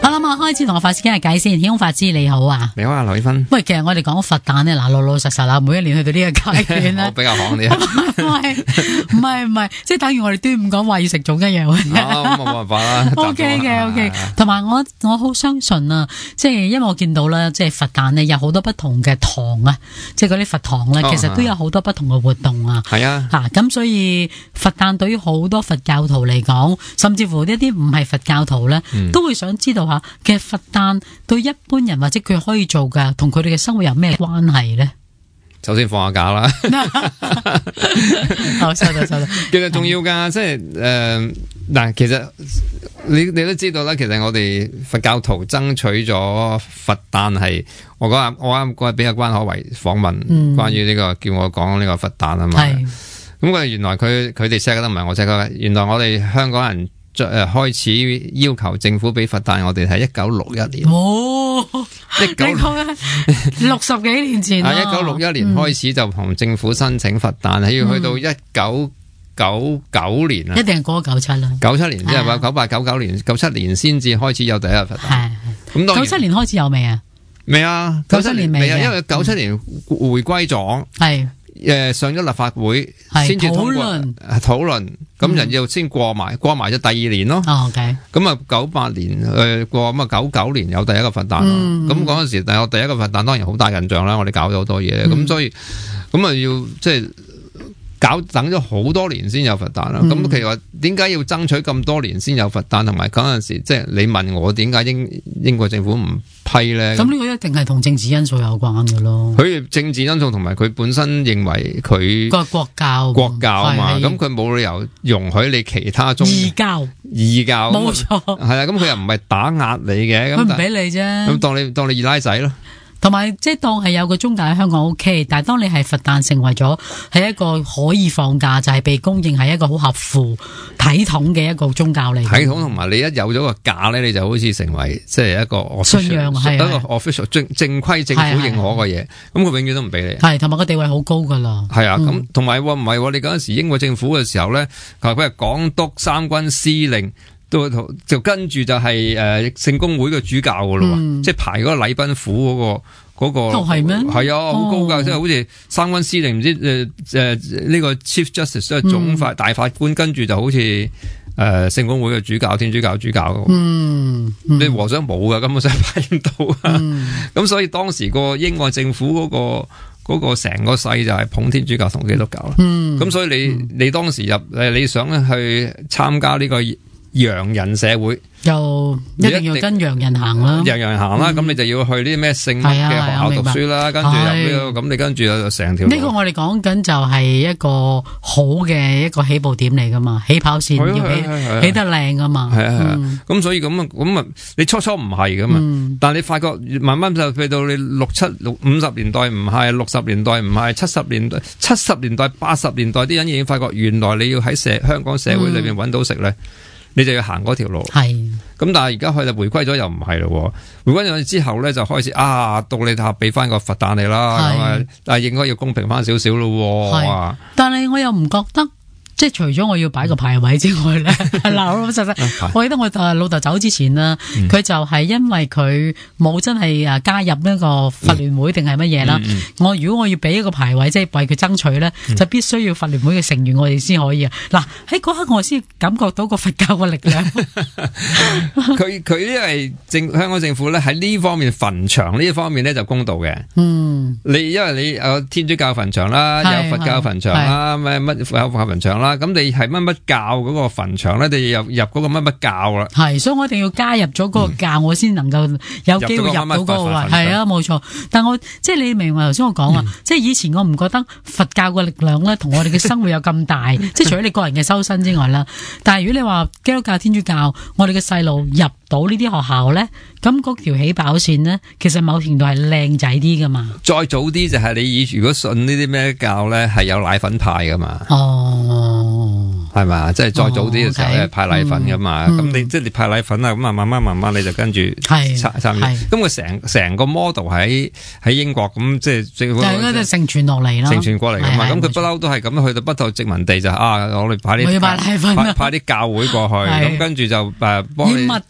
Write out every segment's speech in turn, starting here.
好啦，開始同我法師傾下偈先。顯空法師你好啊， 你好啊，劉偉芬。 喂，其實我哋講佛誕咧，嗱老老實實啦，每一年去到呢個階段咧， 我比較行啲。 唔係，即係等於我哋端午講話要食粽一樣。 冇辦法啦。 OK 嘅。同埋我好相信啊，即係因為我見到咧，即係佛誕咧有好多不同嘅堂啊，即係嗰啲佛堂咧，其實都有好多不同嘅活動啊。 係啊。 咁所以佛誕對於好多佛教徒嚟講，甚至乎一啲唔係佛教徒咧，都會想知道下，其實佛誕對一般人或者佢可以做嘅，同佢哋嘅生活有咩關係咧？ 首先放下假啦。 好，收到。 其實重要噶，即係嗱，其實你都知道啦，其實我哋佛教徒爭取咗佛誕係，我啱嗰日俾阿關可為訪問，關於呢個叫我講呢個佛誕啊嘛。咁佢原來佢哋 set 得唔係我 set 嘅，原來我哋香港人開始要求政府俾佛誕，我哋係1961年。 哦，60幾年前啦。 1961年開始就同政府申請佛誕，係要去到1999年啊。 一定係過咗97啦。 97年即係話98、99年、97年先至開始有第一日佛誕。咁 97年開始有未啊？ 未啊，97年未啊，因為97年回歸咗。係。上咗立法會先至通過討論，咁人要先過埋咗第二年咯。 OK。 咁啊98年過，咁啊99年有第一個佛誕咯。咁嗰陣時，但係我第一個佛誕當然好大印象啦，我哋搞咗好多嘢，咁所以咁啊要即係等咗好多年先有佛誕啦。咁其實話點解要爭取咁多年先有佛誕？同埋嗰陣時，即係你問我點解英國政府唔批咧？咁呢個一定係同政治因素有關嘅咯。佢政治因素同埋佢本身認為佢個國教啊嘛，咁佢冇理由容許你其他宗異教冇錯係啦。咁佢又唔係打壓你嘅，佢唔俾你啫。咁當你二奶仔咯。同埋即係當係有個宗教喺香港 OK， 但係當你係佛誕成為咗係一個可以放假，就係被公認係一個好合乎體統嘅一個宗教嚟。體統同埋你一有咗個假咧，你就好似成為即係一個信仰，係一個 official 正規政府認可嘅嘢，咁佢永遠都唔俾你。係同埋個地位好高噶啦。係啊，咁同埋唔係你嗰陣時英國政府嘅時候咧，佢係港督、三軍司令。就跟住就係聖公會嘅主教噶咯，即係排嗰個禮賓府嗰個係咩？係啊，好高噶，即係好似三軍司令唔知呢個 Chief Justice 都係總大法官，跟住就好似聖公會嘅主教、天主教主教。你和尚冇噶，根本上排唔到啊。咁所以當時個英國政府嗰個成個勢就係捧天主教同基督教啦。咁所以你當時你想去參加呢個洋人社會，就一定要跟洋人行啦。洋人行啦，咁你就要去呢啲咩聖乜嘅學校讀書啦，跟住入呢個，咁你跟住就成條。呢個我哋講緊就係一個好嘅一個起步點嚟噶嘛，起跑線要起得靚噶嘛。係啊，咁所以咁啊，你初唔係噶嘛，但係你發覺慢慢就去到你50年代唔係，60年代唔係，70年代、80年代啲人已經發覺，原來你要喺香港社會裏邊揾到食咧。你就要行嗰條路，係咁，但係而家佢就回歸咗又唔係咯，回歸咗之後咧就開始到你下俾翻個佛誕你啦，咁啊，但係應該要公平翻少少咯，但係我又唔覺得。即係除咗我要擺個牌位之外咧，嗱老老實實，我記得我老豆走之前啦，佢就係因為佢冇真係加入呢個佛聯會定係乜嘢啦。如果我要俾一個牌位，即係為佢爭取咧，就必須要佛聯會嘅成員，我哋先可以啊。嗱喺嗰刻我先感覺到個佛教嘅力量。佢因為香港政府咧喺呢方面墳場呢一方面咧就公道嘅。因為你有天主教墳場啦，有佛教墳場啦，乜有佛教墳場啦。咁你係乜教嗰個墳場咧？你入嗰個乜教啦？係，所以我一定要加入咗嗰個教，我先能夠有機會入到嗰個位。係啊，冇錯。但我即係你明白頭先我講啊，即係以前我唔覺得佛教嘅力量咧，同我哋嘅生活有咁大。即係除咗你個人嘅修身之外啦，但係如果你話基督教、天主教，我哋嘅細路入到呢啲學校咧，咁嗰條起跑線咧，其實某程度係靚仔啲噶嘛。再早啲就係你如果信呢啲咩教咧，係有奶粉派噶嘛。係嘛，即係再早啲嘅時候咧派奶粉噶嘛，咁你即係你派奶粉啊，咁啊慢慢你就跟住參與，咁佢成個 model 喺英國咁即係政府就承傳落嚟啦，承傳過嚟噶嘛，咁佢不嬲都係咁去到北到殖民地就我哋派啲奶粉，派啲教會過去，咁跟住就幫你物質。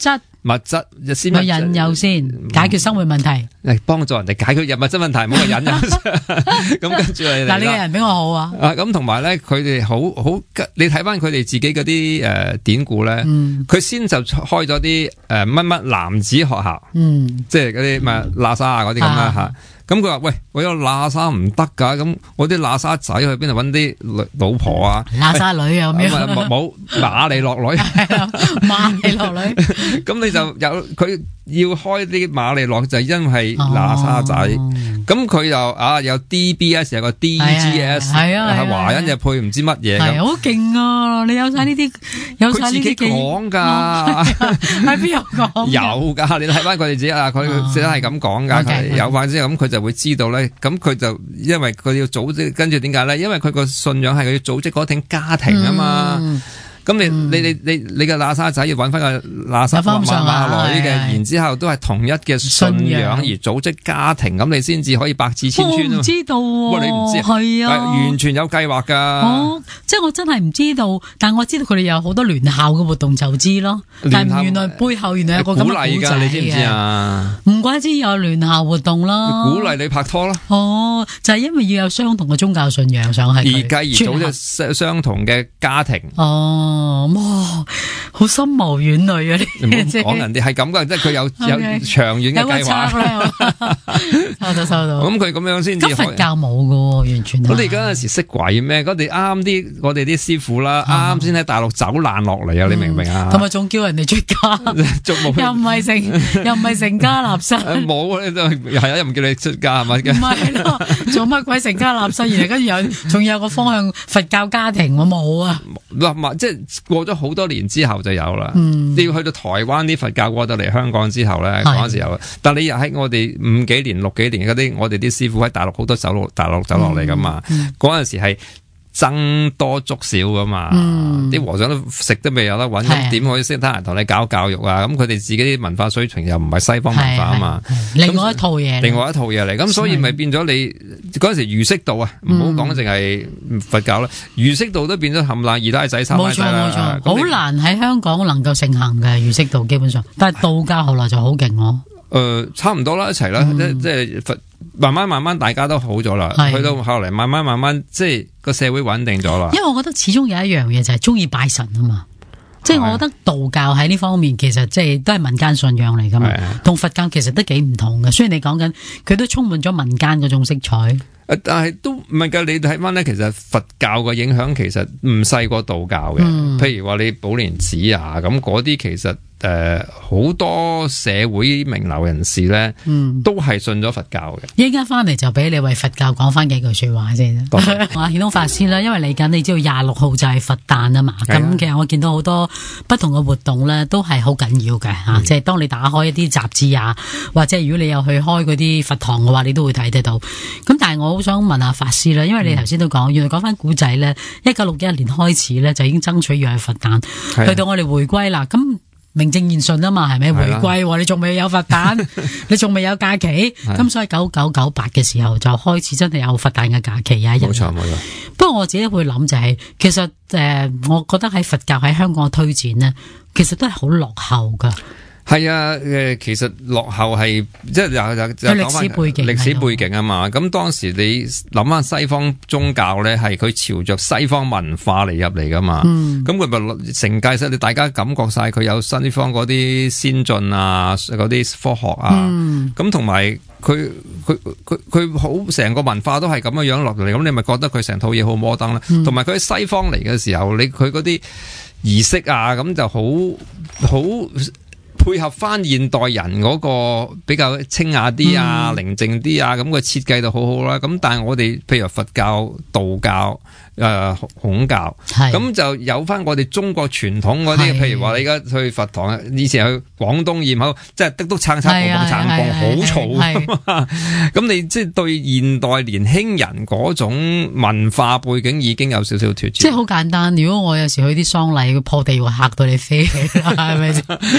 物質先咪引誘先解決生活問題， 嚟幫助人哋解決物質問題，唔好話引誘。咁跟住嚟嗱，呢個人比我好啊。 咁同埋咧，佢哋好，你睇翻佢哋自己嗰啲典故咧，佢先就開咗啲乜乜男子學校，即係嗰啲咩喇沙啊嗰啲咁啦吓。咁佢話喂，我有喇沙唔得噶，咁我啲喇沙仔去邊度搵啲老婆啊？ 喇沙女啊咁樣， 冇馬利諾女， 馬利諾女。 咁你就有佢要開啲馬利諾，就因為喇沙仔。咁佢又有 DBS 有個 DGS， 係華人就配唔知乜嘢咁， 好勁啊！你有晒呢啲，有晒呢啲講噶， 喺邊度講？ 有噶，你睇翻佢哋自己啊，佢寫得係咁講噶，佢有翻之後咁佢就會知道咧。咁佢就因為佢要組織，跟住點解咧？因為佢個信仰係佢要組織嗰挺家庭啊嘛。咁你嘅喇沙仔要揾翻個喇沙馬女嘅，然之後都係同一嘅信仰而組織家庭，咁你先至可以百子千孫。 我唔知道喎， 你唔知係啊， 完全有計劃噶。 即係我真係唔知道，但我知道佢哋有好多聯校嘅活動就知咯。但係原來背後原來有個咁嘅鼓勵， 你知唔知啊？ 唔怪之有聯校活動啦， 鼓勵你拍拖啦。 就係因為要有相同嘅宗教信仰上去， 而繼而組織相同嘅家庭。 哇，好深謀遠慮啊！呢啲講人哋係咁噶，即係佢有長遠嘅計劃。 收到。 咁佢咁樣先至。 咁佛教冇噶，完全。 我哋嗰陣時識鬼咩？我哋我哋啲師傅啦，啱先喺大陸走難落嚟啊！你明唔明啊？ 同埋仲叫人哋出家，又唔係成家立室。 冇係啊，又唔叫你出家係咪？ 唔係咯，做乜鬼成家立室？然後跟住仲有個方向佛教家庭，我冇啊。 即係過咗好多年之後就有啦。你要去到台灣啲佛教過到嚟香港之後咧，嗰陣時有。但係你又喺我哋5幾年、6幾年嗰啲，我哋啲師傅喺大陸好多大陸走落嚟噶嘛。嗰陣時係僧多粥少噶嘛，啲和尚都食都未有得揾，咁點可以識得人同你搞教育啊？咁佢哋自己啲文化水平又唔係西方文化啊嘛， 另外一套嘢嚟，咁所以咪變咗你嗰陣時儒釋道啊，唔好講淨係佛教啦，儒釋道都變咗冚爛二奶仔三奶仔啦。冇錯， 好難喺香港能夠盛行嘅儒釋道基本上，但係道教後來就好勁咯。 差唔多啦，一齊啦，即係慢慢大家都好咗啦，去到後嚟慢慢即係個社會穩定咗啦。因為我覺得始終有一樣嘢就係中意拜神啊嘛，即係我覺得道教喺呢方面其實即係都係民間信仰嚟噶嘛，同佛教其實都幾唔同嘅。雖然你講緊佢都充滿咗民間嗰種色彩， 但係都唔係噶。你睇翻咧，其實佛教嘅影響其實唔細過道教嘅。譬如話你寶蓮寺啊，咁嗰啲其實。好多社會名流人士咧，都係信咗佛教嘅。 依家翻嚟就俾你為佛教講翻幾句說話先。我顯通法師啦，因為嚟緊你知道26號就係佛誕啊嘛，咁其實我見到好多不同嘅活動咧，都係好緊要嘅吓，即係當你打開一啲雜誌啊，或者如果你有去開嗰啲佛堂嘅話，你都會睇得到。咁但係我好想問下法師啦，因為你頭先都講，原來講翻古仔咧，1961年開始咧就已經爭取要係佛誕，去到我哋回歸啦，咁。名正言順啊嘛，係咪回歸？你仲未有佛誕，你仲未有假期，咁所以9998嘅時候就開始真係有佛誕嘅假期啊！ 冇錯。 不過我自己會諗就係，其實我覺得喺佛教喺香港嘅推展呢，其實都係好落後噶。 係啊，其實落後係即係有歷史背景啊嘛。咁當時你諗下西方宗教咧，係佢朝着西方文化嚟入嚟噶嘛。咁佢咪承繼晒你大家感覺晒佢有西方嗰啲先進啊，嗰啲科學啊。咁同埋佢好成個文化都係咁樣落嚟，咁你咪覺得佢成套嘢好摩登啦。同埋佢喺西方嚟嘅時候，佢嗰啲儀式啊，咁就好配合翻現代人嗰個比較清雅啲啊、寧靜啲啊，咁個設計就好好啦。咁但係我哋譬如佛教、道教、孔教，咁就有翻我哋中國傳統嗰啲，譬如話你而家去佛堂，以前去廣東焰口，即係得撐好嘈噶嘛。咁你即係對現代年輕人嗰種文化背景已經有少少脫節。即係好簡單，如果我有時去啲喪禮，破地會嚇到你飛，係咪先？即係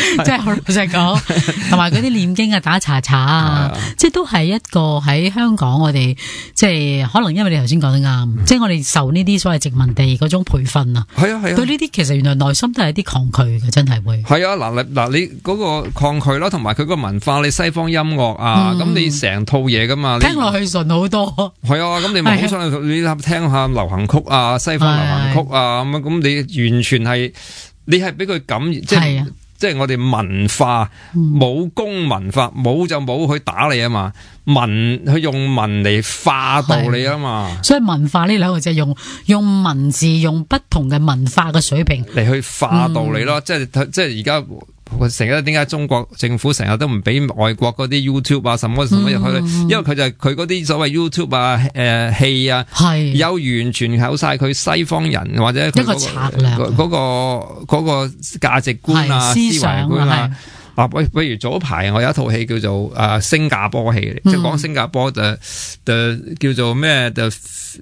老實講，同埋嗰啲念經啊、打查查啊，即係都係一個喺香港我哋即係可能因為你頭先講得啱，即係我哋受呢啲所謂殖民地嗰種培訓啊， 係啊係啊， 對呢啲其實原來內心都係啲抗拒嘅，真係會。係啊，嗱你嗰個抗拒啦，同埋佢個文化，你西方音樂啊，咁你成套嘢噶嘛， 聽落去順好多。 係啊，咁你咪好想你聽下流行曲啊，西方流行曲啊咁你完全係你係俾佢感染，即係我哋文化武功文化，武就冇去打你啊嘛，文去用文嚟化導你啊嘛， 所以文化呢兩個字係用文字，用不同嘅文化嘅水平嚟去化導你咯，即係而家。成日點解中國政府成日都唔俾外國嗰啲 YouTube 啊什麼入去？因為佢就係佢嗰啲所謂 YouTube 啊戲啊，有完全有晒佢西方人或者佢一個策略嗰個價值觀啊、思維觀啊。比如早排我有一套戲叫做新加坡戲嚟，即係講新加坡嘅叫做咩 The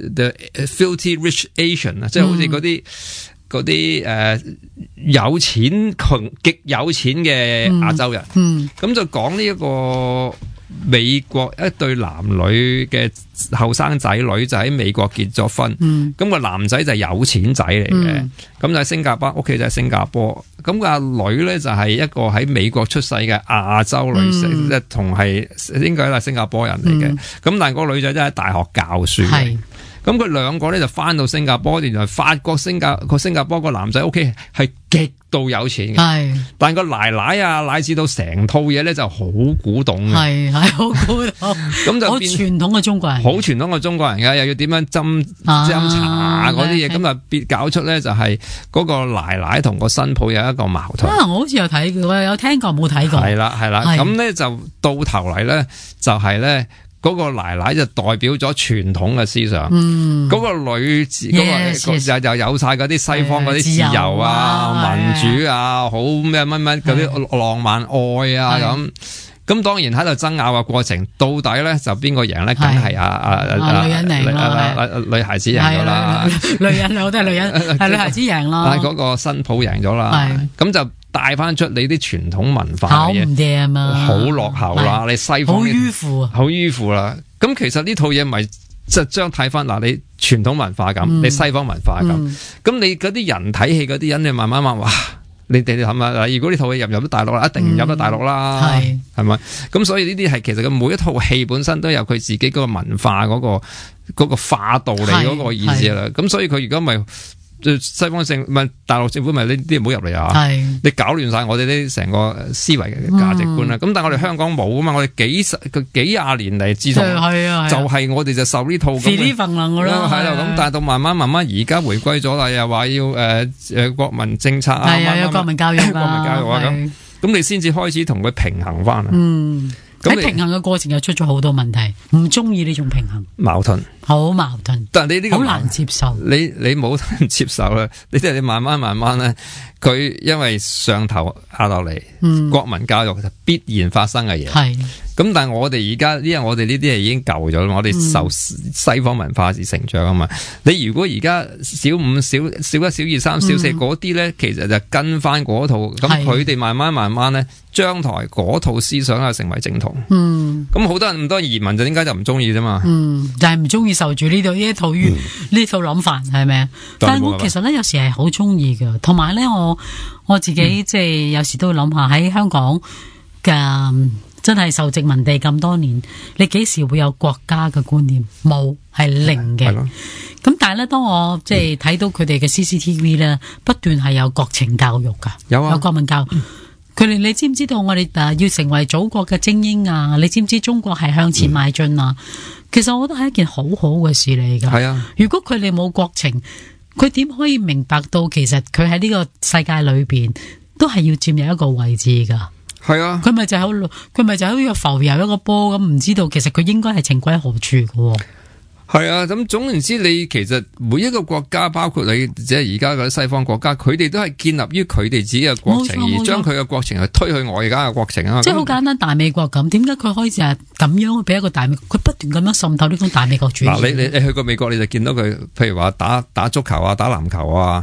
Filthy Rich Asian 啊，即係好似嗰啲有錢極有錢嘅亞洲人，咁就講呢一個美國一對男女嘅後生仔女就喺美國結咗婚，咁個男仔就係有錢仔嚟嘅，咁就喺新加坡屋企就係新加坡，咁個阿女咧就係一個喺美國出世嘅亞洲女性，即係同係應該係新加坡人嚟嘅，咁但係個女仔真係喺大學教書。咁佢兩個咧就翻到新加坡，原來發覺新加坡個男仔屋企係極度有錢嘅，但個奶奶啊乃至到成套嘢咧就好古董嘅， 係好古董，咁就好傳統嘅中國人， 好傳統嘅中國人嘅，又要點樣斟茶嗰啲嘢，咁啊別搞出咧就係嗰個奶奶同個新抱有一個矛盾。 我好似有睇過，有聽過冇睇過。係啦， 咁咧就到頭嚟咧就係咧。嗰個奶奶就代表咗傳統嘅思想，嗰個女子又有晒嗰啲西方嗰啲自由啊、民主啊、好咩乜嗰啲浪漫愛啊咁當然喺度爭拗嘅過程，到底咧就邊個贏咧？梗係女人贏女孩子贏咗啦， 女人我都係女人，係女孩子贏啦， 嗰個新抱贏咗啦，咁就。帶翻出你啲傳統文化嘅嘢，好落後啦！你西方好迂腐啦。咁其實呢套嘢咪即係將睇翻嗱，你傳統文化咁，你西方文化咁，咁你嗰啲人睇戲嗰啲人，你慢慢哇！你哋諗下嗱，如果呢套戲入到大陸啦，一定唔入得大陸啦，係咪？咁所以呢啲係其實嘅每一套戲本身都有佢自己嗰個文化嗰個化道理嗰個意思啦。咁所以佢而家咪。西方政唔係大陸政府咪呢啲唔好入嚟啊！你搞亂晒我哋啲成個思維嘅價值觀啦。咁但係我哋香港冇啊嘛，我哋幾廿年嚟自從就係我哋就受呢套咁嘅份能噶啦。 係啦，咁但係到慢慢而家回歸咗啦，又話要國民政策啊， 有國民教育啊咁你先至開始同佢平衡翻啊。 喺平衡嘅過程又出咗好多問題，唔中意呢種平衡， 矛盾， 好矛盾。 但係你呢個好難接受， 你冇人接受啦。你即係你慢慢咧，佢因為上頭下落嚟，國民教育就必然發生嘅嘢。係咁，但係我哋而家，因為我哋呢啲係已經舊咗啦，我哋受西方文化而成長啊嘛。你如果而家小五、小一、小二、三、小四嗰啲咧，其實就跟翻嗰套，咁佢哋慢慢咧，將台嗰套思想啊成為正統。咁好多人咁多移民就點解就唔中意啫嘛？ 就係唔中意受住呢套諗法係咪啊？但係我其實咧有時係好中意㗎，同埋咧我自己即係有時都會諗下喺香港嘅。真係受殖民地咁多年，你幾時會有國家嘅觀念？冇，係零嘅。咁但係咧，當我即係睇到佢哋嘅 CCTV 咧，不斷係有國情教育噶，有國民教育。佢哋你知唔知道我哋要成為祖國嘅精英啊？你知唔知中國係向前邁進啊？其實我覺得係一件好好嘅事嚟噶。係啊，如果佢哋冇國情，佢點可以明白到其實佢喺呢個世界裏邊都係要佔有一個位置噶？係啊，佢咪就好似個浮游一個波咁，唔知道其實佢應該係情歸何處嘅。 係啊，咁總言之，你其實每一個國家，包括你即係而家嗰啲西方國家，佢哋都係建立於佢哋自己嘅國情，而將佢嘅國情去推去外家嘅國情啊。 即係好簡單，大美國咁，點解佢開始係咁樣俾一個大美國？佢不斷咁樣滲透呢種大美國主義。 嗱，你去過美國你就見到佢，譬如話打足球啊，打籃球啊。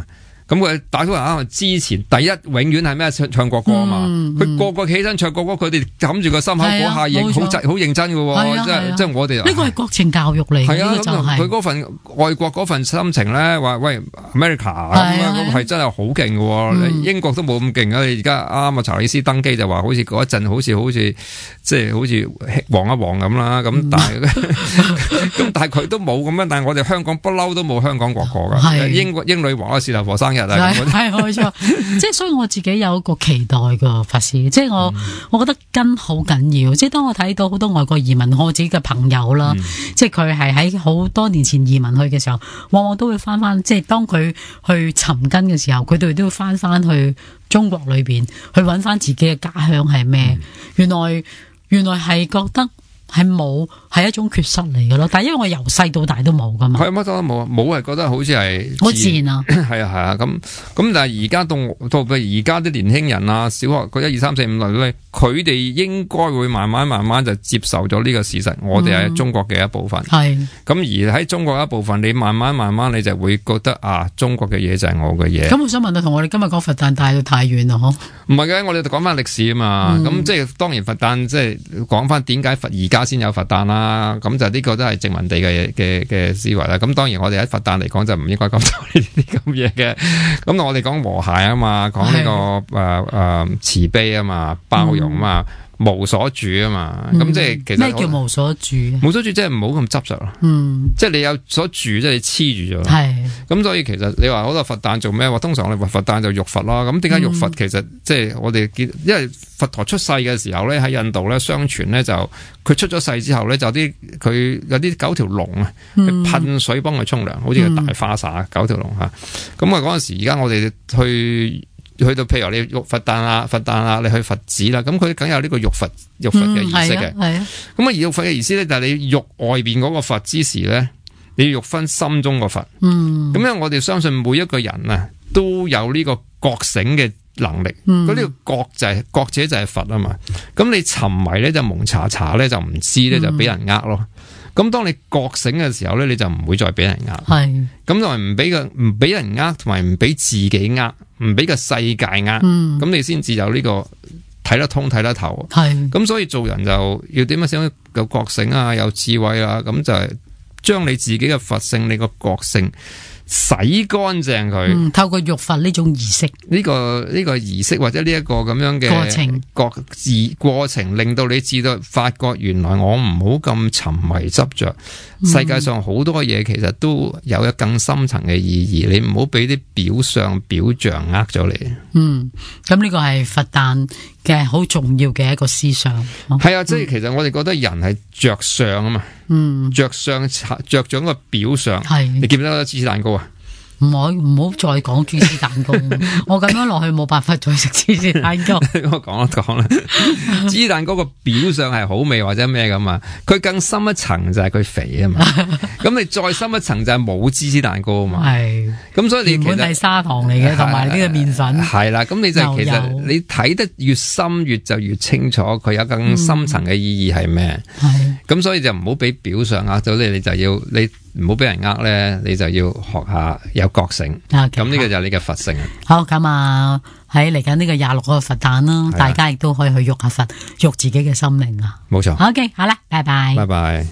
咁佢大多人可能之前第一永遠係咩唱國歌啊嘛，佢個起身唱國歌，佢哋冚住個心口嗰下好認真嘅喎，即係我哋呢個係國情教育嚟嘅，呢個就係佢嗰份愛國嗰份心情咧，話喂 America 咁樣係真係好勁嘅喎，英國都冇咁勁啊！你而家啱啊，查理斯登基就話好似嗰一陣好似即係好似旺一旺咁啦，咁但係佢都冇咁樣，但係我哋香港不嬲都冇香港國歌㗎，英女王啊，事頭婆生日啊， 係冇錯，即係所以我自己有一個期待㗎，法師，即係我覺得根好緊要，即係當我睇到好多外國移民，我自己嘅朋友啦，即係佢係喺好多年前移民去嘅時候，往往都會翻，即係當佢去尋根嘅時候，佢哋都會翻去中國裏邊去揾翻自己嘅家鄉係咩？原來係覺得係一種缺失嚟嘅咯。但係因為我由細到大都冇噶嘛， 係乜都冇，係覺得好似係好自然啊。 係啊咁但係而家到而家啲年輕人啊，小學嗰1、2、3、4、5類，佢哋應該會慢慢就接受咗呢個事實，我哋係中國嘅一部分。係咁而喺中國一部分，你慢慢你就會覺得啊，中國嘅嘢就係我嘅嘢。 咁我想問到，同我哋今日講佛誕帶到太遠啦，嗬？唔係嘅，我哋就講翻歷史啊嘛。咁即係當然佛誕，即係講翻點解而家先有佛誕啦。咁就呢個都係殖民地嘅思維啦。咁當然我哋喺佛誕嚟講就唔應該講呢啲咁嘢嘅。咁我哋講和諧啊嘛，講呢個慈悲啊嘛，包容啊嘛，無所住啊嘛。咁即係其實咩叫無所住？ 無所住即係唔好咁執着咯。即係你有所住，即係你黐住咗。係。咁所以其實你話好多佛誕做咩？通常我哋話佛誕就浴佛啦。咁點解浴佛？其實即係我哋見，因為佛陀出世嘅時候咧，喺印度咧，相傳咧就佢出咗世之後咧，就佢有啲9條龍啊，噴水幫佢沖涼，好似個大花灑9條龍吓。咁啊嗰陣時，而家我哋去到譬如你浴佛誕啦，你去佛寺啦，咁佢梗有呢個浴佛嘅儀式嘅。係啊。咁啊浴佛嘅儀式咧，就係你浴外邊嗰個佛之時咧，你要浴翻心中個佛。咁因為我哋相信每一個人啊，都有呢個覺醒嘅能力。咁呢個覺者就係佛啊嘛。咁你沉迷咧就蒙查查咧就唔知咧就俾人呃咯。咁當你覺醒嘅時候咧，你就唔會再俾人呃。係。咁同埋唔俾人呃，同埋唔俾自己呃，唔俾個世界呃。咁你先至有呢個睇得通睇得透。係。咁所以做人就要點樣先有覺醒啊，有智慧啊，咁就係將你自己嘅佛性，你個覺性洗乾淨佢。透過浴佛呢種儀式，呢個儀式或者呢一個咁樣嘅過程，令到你知道發覺原來我唔好咁沉迷執着。世界上好多嘢其實都有一更深層嘅意義，你唔好俾啲表象呃咗你。咁呢個係佛誕嘅好重要嘅一個思想。係啊，即係其實我哋覺得人係着相啊嘛。着咗個表象。係。你記唔記得芝士蛋糕啊？唔好再講芝士蛋糕，我咁樣落去冇辦法再食芝士蛋糕。我講啦，芝士蛋糕個表象係好味或者咩咁啊？佢更深一層就係佢肥啊嘛。咁你再深一層就係冇芝士蛋糕啊嘛。係。咁所以你原本係砂糖嚟嘅，同埋呢個麵粉。係啦，咁你就其實你睇得越深就越清楚，佢有更深層嘅意義係咩？係。咁所以就唔好俾表象呃咗你，就要你。唔好俾人呃咧，你就要學下有覺醒。咁呢個就係你嘅佛性。好，咁啊喺嚟緊呢個26個佛誕啦，大家亦都可以去浴下佛，浴自己嘅心靈啊。冇錯。OK，好啦，拜拜。拜拜。